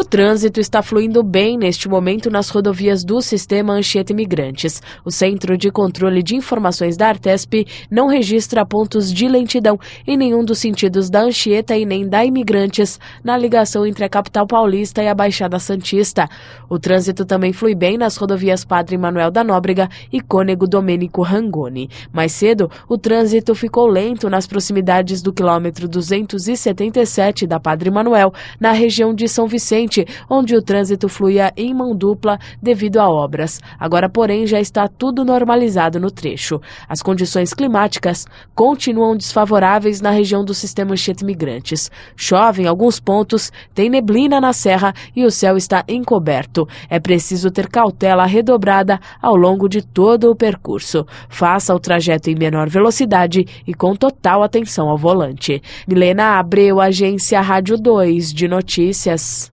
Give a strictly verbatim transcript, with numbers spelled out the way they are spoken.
O trânsito está fluindo bem neste momento nas rodovias do Sistema Anchieta Imigrantes. O Centro de Controle de Informações da Artesp não registra pontos de lentidão em nenhum dos sentidos da Anchieta e nem da Imigrantes na ligação entre a capital paulista e a Baixada Santista. O trânsito também flui bem nas rodovias Padre Manuel da Nóbrega e Cônego Domênico Rangoni. Mais cedo, o trânsito ficou lento nas proximidades do quilômetro duzentos e setenta e sete da Padre Manuel, na região de São Vicente, onde o trânsito fluía em mão dupla devido a obras. Agora, porém, já está tudo normalizado no trecho. As condições climáticas continuam desfavoráveis na região do Sistema Anchieta Imigrantes. Chove em alguns pontos, tem neblina na serra e o céu está encoberto. É preciso ter cautela redobrada ao longo de todo o percurso. Faça o trajeto em menor velocidade e com total atenção ao volante. Milena Abreu, Agência Rádio dois de Notícias.